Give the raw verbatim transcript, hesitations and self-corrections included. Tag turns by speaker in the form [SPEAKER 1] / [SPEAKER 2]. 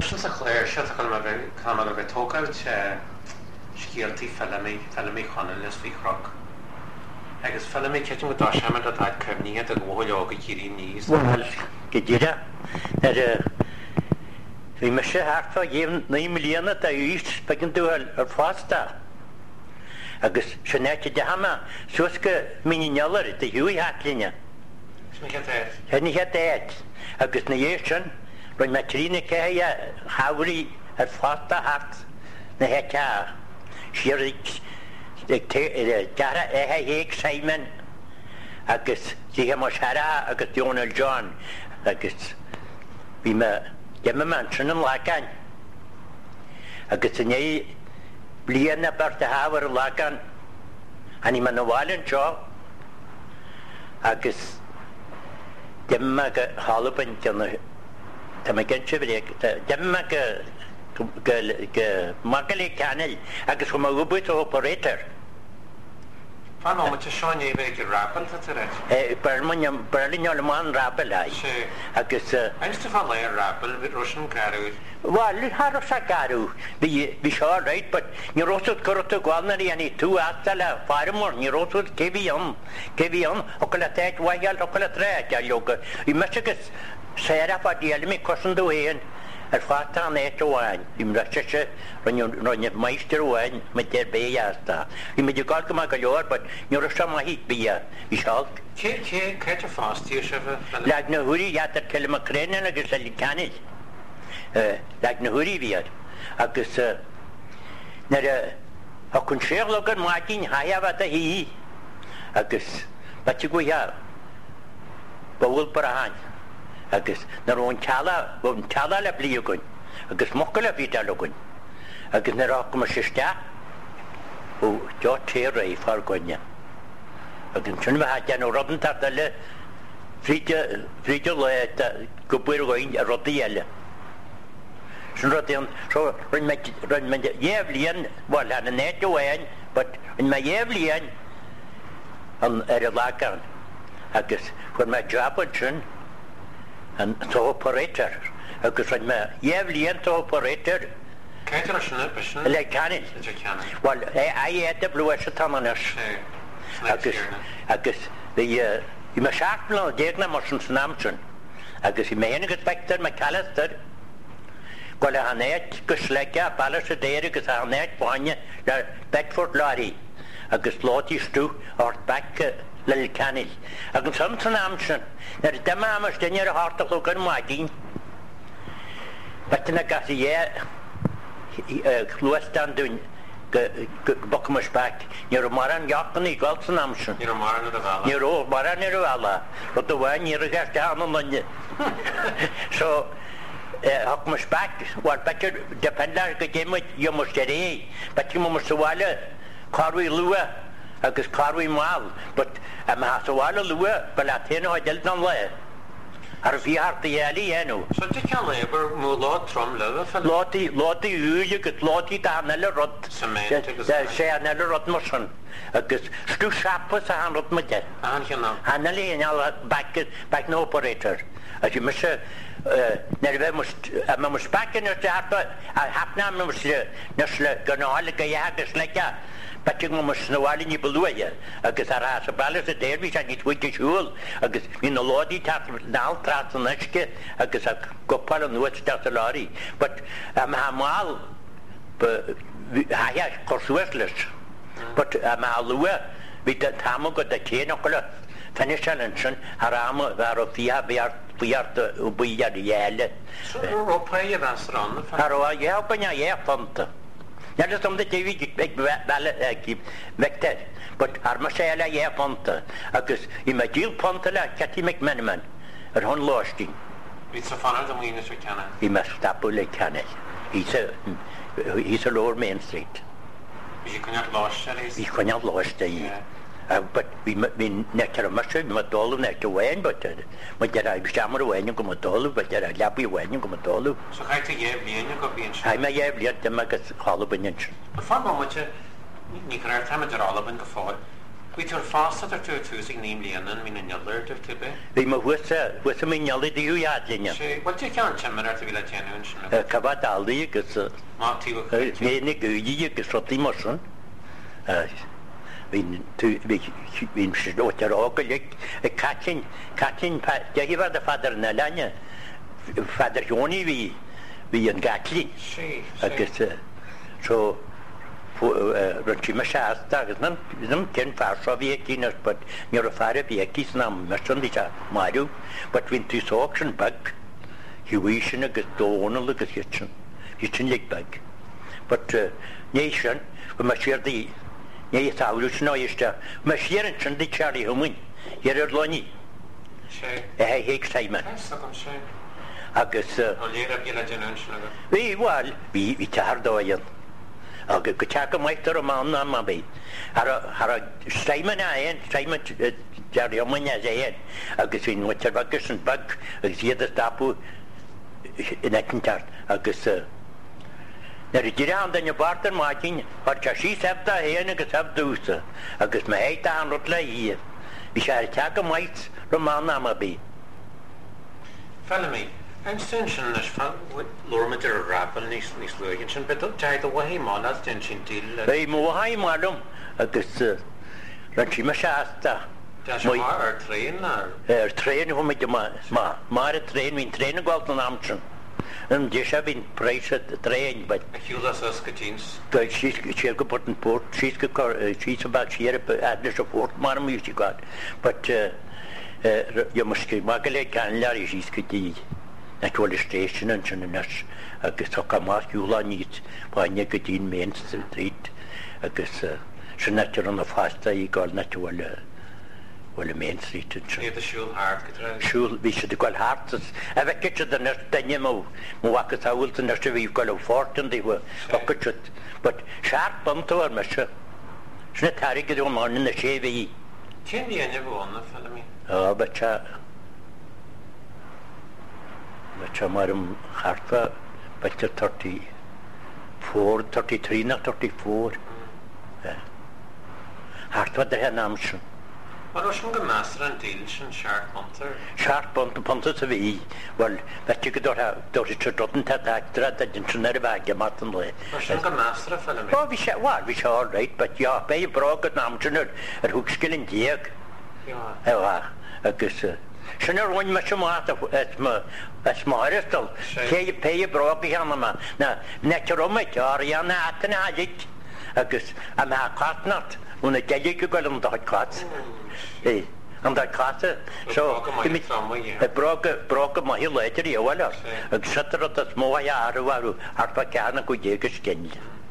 [SPEAKER 1] Since a clear shut come come of a talk out scialty filmi filmi channel is fi croc. Agus filmi kitchen with Dasham that I cymni at the whole yoga kiri knees.
[SPEAKER 2] Wel, gyda. Er, fi mysio hartfa gefn nine miliwn a da ys bagyn dwi'n yr ffasta. Agus sianeti dy hama, sŵsga mininyolur dy hwy hatlinia. Hynny ha ded. Agus na iesion, roedd matrina caia hawri yr ffasta hart na he ca. Siarig, gara eha heig Simon. Agus diha mo siara agus Donald John. Agus fi ma, dyma mansion yn lagan. Agus yn ei blian na barta hawr yn lagan. Ani ma nawal yn jo. Agus dyma ga halwbyn dyna. Dyma gen sibreg. Dyma ga magale canel. Agus hwma wybwyt o operator.
[SPEAKER 1] Fan o'n mynd Sean ei fe gyda rabel ta re?
[SPEAKER 2] Berlin o'n man rabel ai.
[SPEAKER 1] Si.
[SPEAKER 2] Agus...
[SPEAKER 1] Einst ti fan leir rabel fydd Rwsian garw?
[SPEAKER 2] Wel, haros a garw. Fi sio rhaid, but ni rosod cwrdd o gwalna ni ani tŵ atal a ffarmwr. Ni rosod cefi on. Cefi on. Ocal a teg waial, ocal a tred a lioga. I mysig seraf a diel mi cosyn dw hen. Yr ffatta an et o wain. I'n rhaid ro'n i'n maestr o wain, mae der be asta. I'n mynd i gael gyma galio'r, but ni'n rhaid ma hyd bia. I sialg.
[SPEAKER 1] Ce, ce, ce ti ffast ti eisiau fe?
[SPEAKER 2] Lag na hwri iad ar cael yma crenin agos a licanil. Lag na hwri fiad. Agos... Na'r... Ac yn siarad log yn madyn haiaf at a hi. Agos... Bat i gwyha. Bawl brahan. Agus nar o'n tala, o'n tala la bli ogwn. Agus mochol a fita logwn. Agus nar o'ch yma systa. O, jo te rei fawr gwynia. Agus sy'n ma hadian o rodyn tardale. Fridio le, gwbwyr o gwy'n a rodi ele. Sy'n rodion, so rwy'n ma ieflian, wel han yn et o ein, but rwy'n ma ieflian ar y lagan. Agus, rwy'n ma jabod sy'n, yn to operator. Agus rhaid ma ieflian to operator.
[SPEAKER 1] Caet yr asyn y bysyn?
[SPEAKER 2] Le canil.
[SPEAKER 1] Le canil.
[SPEAKER 2] Wel, ai ed y blwys y tamanas. Agus, agus, fi, i ma siarc blwn o deg na mos yn snamsyn. Agus i mehen agos bector ma calaster. Gwel a hanet gyslega, balas y deir agos a hanet bwanya la Bedford Lorry. Agus lodi stw o'r bec lil canil. Ac yn sam sy'n amsyn. Na'r dyma am ysdyn i'r hartach o gan madyn. Beth yna gas i e clwystan dwi'n boc mys bac. Ni'r maran iachan i gweld sy'n amsyn.
[SPEAKER 1] Ni'r maran yr afala?
[SPEAKER 2] Ni'r o maran yr afala. Rwy'n dweud ni'r gas da am ymwynnu. So, hoc mys bac. Wel, beth yw'r dependar gydymwyd yw mys dyrei. Beth yw mys ywala. Carwy lwa. Agus carwy mal, but am hasawala lwa, balateno hadelt nan le. Ar fi hart ieli enw.
[SPEAKER 1] So di cael lebr mw lod trom lyfa fel?
[SPEAKER 2] Lodi, lodi yw'n gyd, lodi da anel y rod.
[SPEAKER 1] Cement, agos...
[SPEAKER 2] Se anel y rod mwysyn. Agus stw siapus a han rod mydde.
[SPEAKER 1] Ahan hynna?
[SPEAKER 2] Anel i enal back, back no operator. As i mysio, nid fe mwst, yma mwst back yn ysdi harpa, a hapna yma mwst nysle gynol y gaia agos lega. Batig mo mas nawalin ni bluya agus ara sa balas de derbi sa nit wit chul agus min lodi tat dal trat nashke agus kopal no wet tat lari but am hamal haya korswesles but am alwa bit tamo go da kenokla tanishalanchen harama varo fia bear biart ubiya yele
[SPEAKER 1] so ro play restaurant
[SPEAKER 2] haro ya panya ya fanta. Ja, dat is omdat je weet, ik ben vector. Maar haar massaala je ponten. Agus, je met heel ponten la, kat je met mijn man. Er hon loosting.
[SPEAKER 1] Weet ze van uit om je te kennen?
[SPEAKER 2] Je moet stappen kennen. Hij is een lower Main Street.
[SPEAKER 1] Dus je kan niet lossen?
[SPEAKER 2] Je kan niet lossen. Maar we nekken massaal, we moeten dollen naar de wijn, maar dat is bestemmer de wijn, kom het dollen, maar dat is lapje wijn, kom het dollen.
[SPEAKER 1] Zo ga je te jevlien, je kan binnen.
[SPEAKER 2] Hij maar jevlien, dan mag het halen binnen.
[SPEAKER 1] Van moment je niet krijgt hem het er al op in geval. Gwyt o'r ffast ar tu tu sy'n nim lian yn mynd yn yalur dyf tu be?
[SPEAKER 2] Fi ma hwysa, hwysa mi'n yalur di yw iad linia.
[SPEAKER 1] Wel ti can chamar ar tu fila tianw yn sy'n?
[SPEAKER 2] Caba daldi ygys...
[SPEAKER 1] Ma ti wyc?
[SPEAKER 2] Neu gwydi ygys roti moson. Fi'n sy'n oed ar ogl y catyn, catyn, ja hi fad y ffadr yna lania. Ffadr Ioni fi, fi yn gatli. Ygys, so... Rwy'n ti mae siasta, ddim cyn ffarso fi ac un oes bod ni'r ffarau fi ac is na mysyn di sa marw, bod fi'n tu soch sy'n bag, hi wisyn agos donol agos ysyn, ysyn lig bag. Bod neu sy'n, mae siar di, neu thawr sy'n o'i ysda, mae siar yn sy'n di Charlie Hwmwyn, i'r yr loni. E hei heig Simon. Agos...
[SPEAKER 1] O lir ab gila dyn nhw'n sy'n agos?
[SPEAKER 2] Fi, wel, fi tar doion. Ag y gwtag y maithor o mawn na ma fi. Ar y Simon a ein, Simon Jerry o mwyn as ein. Ag ys fi'n wytio'r bagus yn bag, ag ys iad ystapw yn eich yn tart. Ag ys... Nyr i dira ond yn y bart yn magin, o'r ca si sebda ein ag ys hebdwsa. Ag ys mae heit a anrwtla i. Fi siar y tag y maith o mawn na ma fi.
[SPEAKER 1] Fela mi, I'm still sy'n nes lwrmyd yr rabel nis lwygyn sy'n bydol jaid o wahi mon as dyn sy'n dil...
[SPEAKER 2] Ei, mwahau malwm, agos rhan si ma siasta.
[SPEAKER 1] Da sy'n mar ar tren ar?
[SPEAKER 2] Yr tren hwm ydw ma, ma, ma'r tren, fi'n tren yn gweld yn amsyn. Yn ddysio fi'n preis y tren, byd.
[SPEAKER 1] A hwlas os gytins?
[SPEAKER 2] Gael sy'n sy'n gwybod yn port, sy'n sy'n bag sy'n adnes o port, ma'r mwys i gwad. Byd, yw mysgu, mae gael ei ganlar i sy'n gyda Natural station yn sy'n ynas agos o camas ywla nid bwanya gydyn Main Street agos sy'n natur yn y ffasta i gael natural wel y Main Street yn sy'n.
[SPEAKER 1] Nid y siwl hart gyda?
[SPEAKER 2] Siwl, fi sydd wedi gael hart a fe gyda yn ys dynnu mw mw wacas awyl yn ys fi gael o ffort yn di o gyda but siart bant o ar mysio sy'n y tari gyda o'n mon yn y se fi.
[SPEAKER 1] Ti'n di enw fo yna ffela mi?
[SPEAKER 2] O, betcha Mae mae'r harfa beth thirty-four, thirty-three na thirty-four. Harfa dyr hyn amsyn.
[SPEAKER 1] Wel, oes yn gymasr yn dil sy'n siart bonter?
[SPEAKER 2] Siart bonter, bonter sy fi. Wel, beth yw gyda'r dod i trydod yn tad actra, da dyn sy'n ar y fag yma yn le.
[SPEAKER 1] Oes yn gymasr y ffela mi?
[SPEAKER 2] O, fi se, wel, fi se all right, but ja, be i brog yn amsyn yr hwgsgil yn diag.
[SPEAKER 1] Ja.
[SPEAKER 2] Ewa, agos... Sy'n yr wy'n mysio maat as maarystal. Pei brog i hana ma. Na, netr o meit, arian na atan adig. Agus, am ha katnat. Wna gelig i gweld yn dod kat. Ei, yn dod kat. So, brog y mahi leidr i awal. Agus sytr o das mwa i arw arw. Arfa gan ac o deg ysgenni.